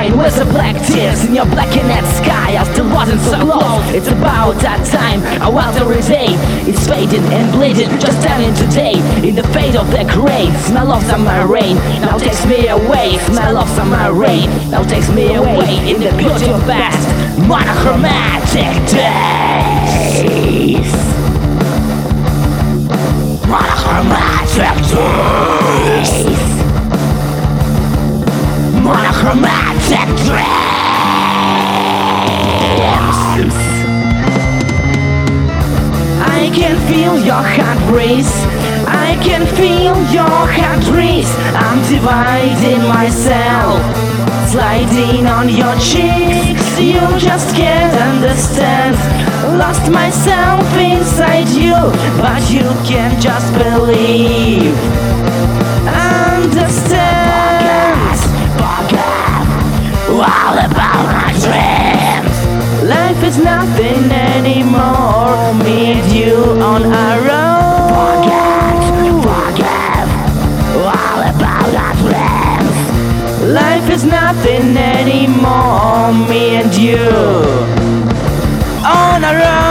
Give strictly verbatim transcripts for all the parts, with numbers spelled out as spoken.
Crying with the black tears in your blackened sky. I still wasn't so close. It's about that time. I walked every day. It's fading and bleeding, just standing today in the fade of the grave. Smell of summer rain now takes me away. Smell of summer rain now takes me away in the beauty of past monochromatic days. Monochromatic days. Monochromatic dreams. I can feel your heart race. I can feel your heart race. I'm dividing myself, sliding on your cheeks. You just can't understand. Lost myself inside you, but you can just believe. Understand. Forget, forget all about my dreams. Life is nothing anymore. Me and you on our own. Forget, forget all about our dreams. Life is nothing anymore. Me and you on our own.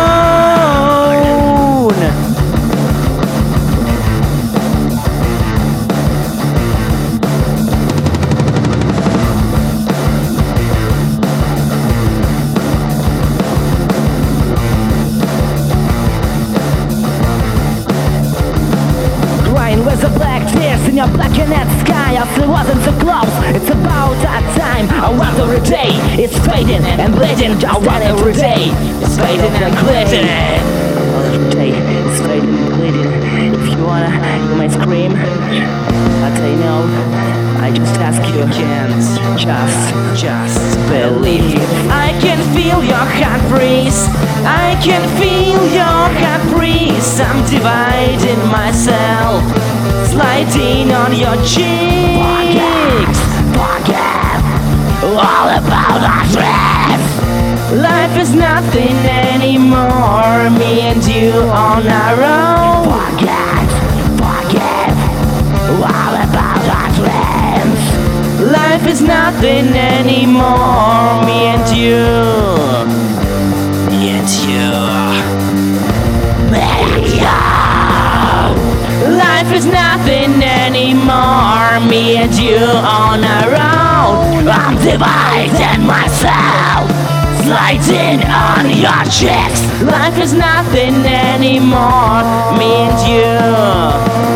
Crying with the black tears in your blackened sky. I still wasn't so close. It's about that time. I want every day. It's fading and bleeding. I want every day. It's fading and bleeding. Every day. It's fading and bleeding. If you wanna, you might scream. But I know. I just ask you. Can't just, just believe. I can feel your heart race. I can feel your heart race. I'm dividing myself, sliding on your cheeks. Forget, forget all about our dreams. Life is nothing anymore. Me and you on our own. Forget, forget all about our dreams. Life is nothing anymore. Me and you. Me and you. Me and you. Life is nothing anymore. Me and you on our own. I'm dividing myself, sliding on your cheeks. Life is nothing anymore. Me and you.